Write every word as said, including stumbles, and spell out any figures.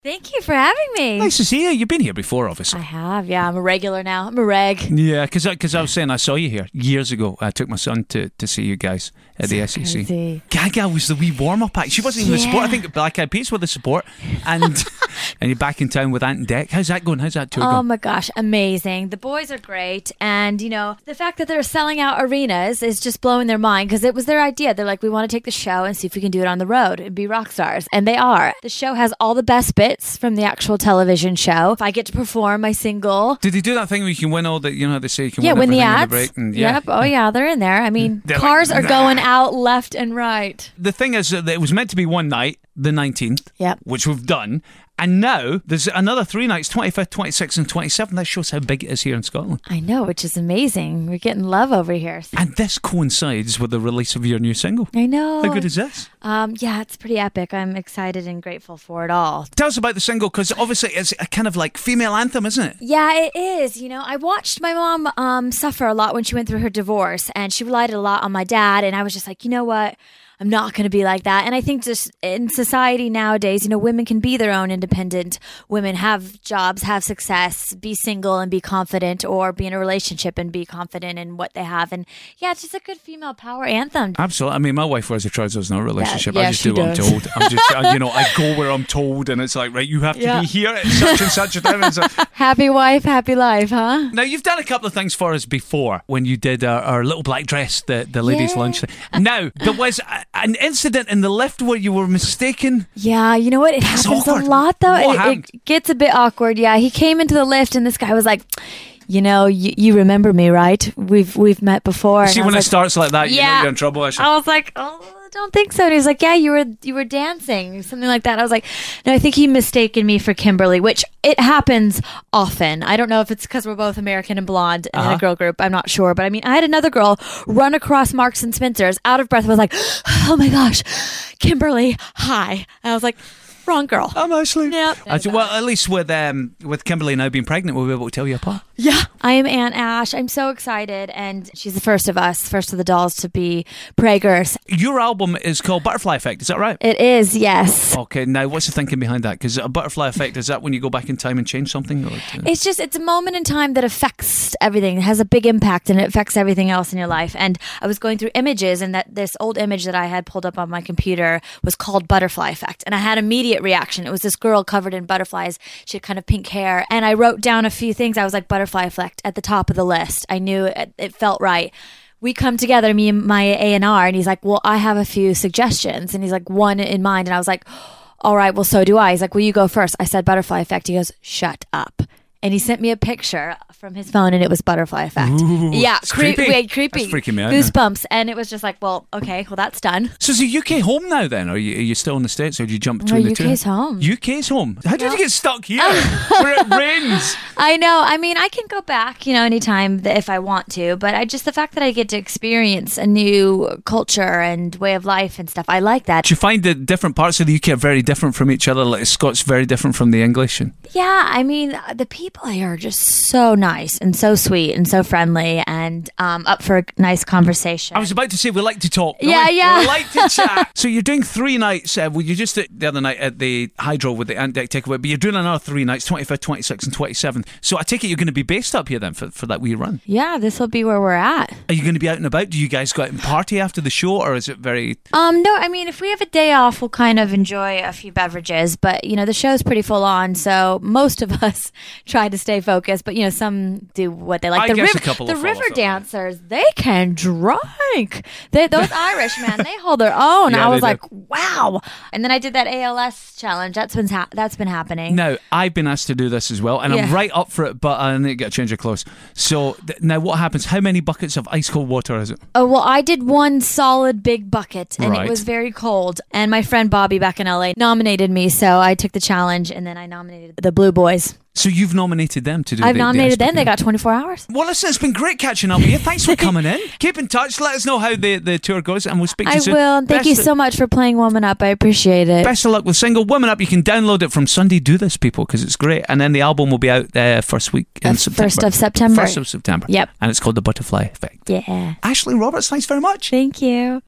Thank you for having me. Nice to see you. You've been here before, obviously. I have, yeah. I'm a regular now. I'm a reg. Yeah, because I, I was saying I saw you here years ago. I took my son to, to see you guys at the S E C. Crazy. Gaga was the wee warm-up act. She wasn't even Yeah. the support. I think Black Eyed Peas were the support. And and you're back in town with Ant and Dec. How's that going? How's that tour Oh going? my gosh, amazing. The boys are great. And, you know, the fact that they're selling out arenas is just blowing their mind because it was their idea. They're like, we want to take the show and see if we can do it on the road and be rock stars. And they are. The show has all the best bits from the actual television show. If I get to perform my single. Did they do that thing where you can win all the, you know, they say you can Yeah, win win the everything in ads. the break? And, yeah. Yep. Oh, yeah, they're in there. I mean, They're cars like, are going out left and right. The thing is that it was meant to be one night, the nineteenth, Yep. which we've done. And now there's another three nights, twenty-fifth, twenty-sixth and twenty-seventh. That shows how big it is here in Scotland. I know, which is amazing. We're getting love over here. And this coincides with the release of your new single. I know. How good is this? Um, yeah, it's pretty epic. I'm excited and grateful for it all. Tell us about the single, because obviously it's a kind of like female anthem, isn't it? Yeah, it is. You know, I watched my mom um, suffer a lot when she went through her divorce, and she relied a lot on my dad. And I was just like, you know what? I'm not going to be like that. And I think just in society nowadays, you know, women can be their own independent women, have jobs, have success, be single and be confident, or be in a relationship and be confident in what they have. And yeah, it's just a good female power anthem. Absolutely. I mean, my wife wears her trousers in a relationship. Yeah, yeah, I just she do what I'm does. told. I'm just, uh, you know, I go where I'm told, and it's like, right, you have to Yeah. be here at such and such a time. It's like- Happy wife, happy life, huh? Now, you've done a couple of things for us before when you did our, our little black dress, the, the ladies' Yeah. lunch thing. Now, there was a, an incident in the lift where you were mistaken. Yeah, you know what? It That's happens awkward. a lot, though. What It, happened? it gets a bit awkward. Yeah, he came into the lift, and this guy was like, "You know, you, you remember me, right? We've we've met before." See, And I when it was like, starts like that, you know Yeah. you're in trouble. Actually. I was like, "Oh, I don't think so." And he was like, "Yeah, you were you were dancing, something like that." I was like, "No, I think he mistaken me for Kimberly," which it happens often. I don't know if it's because we're both American and blonde and in Uh-huh. a girl group. I'm not sure, but I mean, I had another girl run across Marks and Spencer's, out of breath, was like, "Oh my gosh, Kimberly, hi!" And I was like, "Wrong girl." I'm Ashley. Yep. I do- well, at least with um, with Kimberly now being pregnant, we'll be able to tell you apart. Yeah. I am Aunt Ash. I'm so excited. And she's the first of us, first of the dolls to be preggers. Your album is called Butterfly Effect, is that right? It is, yes. Okay, now what's the thinking behind that? Because a butterfly effect, is that when you go back in time and change something? Or, uh, It's just, it's a moment in time that affects everything. It has a big impact and it affects everything else in your life. And I was going through images, and that this old image that I had pulled up on my computer was called Butterfly Effect. And I had immediate reaction. It was this girl covered in butterflies. She had kind of pink hair. And I wrote down a few things. I was like, Butterfly Effect at the top of the list. I knew it, it felt right. We come together, me and my A and R, and he's like, well, I have a few suggestions. And he's like, one in mind. And I was like, all right, well, so do I. He's like, well, you go first. I said Butterfly Effect. He goes, shut up. And he sent me a picture from his phone, and it was Butterfly Effect. Ooh, yeah, it's cre- creepy. wait, creepy. That's freaking me out. Goosebumps. And it was just like, well, okay, well, that's done. So is the U K home now then? Or are you, are you still in the States, or do you jump between No, the two? U K's home. U K's home. How did Yeah. you get stuck here where it rains? I know. I mean, I can go back, you know, anytime that if I want to, but I just, the fact that I get to experience a new culture and way of life and stuff, I like that. Do you find that different parts of the U K are very different from each other? Like Scots very different from the English? And Yeah, I mean, the people here are just so nice and so sweet and so friendly and um, up for a nice conversation. I was about to say we like to talk. don't Yeah, we? yeah. We like to chat. So you're doing three nights. Uh, well, you just did the other night at the Hydro with the Ant Deck Takeaway, but you're doing another three nights, twenty-fifth, twenty-sixth and twenty-seventh. So I take it you're going to be based up here then for, for that wee run. Yeah, this will be where we're at. Are you going to be out and about? Do you guys go out and party after the show, or is it very... Um, no, I mean, if we have a day off, we'll kind of enjoy a few beverages, but, you know, the show's pretty full on, so most of us try to stay focused, but, you know, some do what they like. I the guess riv- a couple the will river follow through. dancers, they can drink. They, those Irish, man, they hold their own. Yeah, I they was do. like, wow. And then I did that A L S challenge. That's been, ha- that's been happening. Now, I've been asked to do this as well, and I'm Yeah. right up for it, but I need to get a change of clothes. So, th- now what happens? How many buckets of ice cold water is it? Oh, well, I did one solid big bucket, and Right. it was very cold. And my friend Bobby back in L A nominated me, so I took the challenge, and then I nominated the Blue Boys. So you've nominated them to do I've the, the nominated ice them. They bucket. got twenty-four hours. Well, listen, it's been great catching up with you. Thanks for coming in. Keep in touch. Let us know how the, the tour goes, and we'll speak to I you soon. will. And thank Best you of- so much for playing Woman Up. I appreciate it. Best of luck with single Women Up. You can download it from Sunday Do This, people, because it's great. And then the album will be out uh, first week in Uh, September. first of September. First of September. Yep. And it's called The Butterfly Effect. Yeah. Ashley Roberts, thanks very much. Thank you.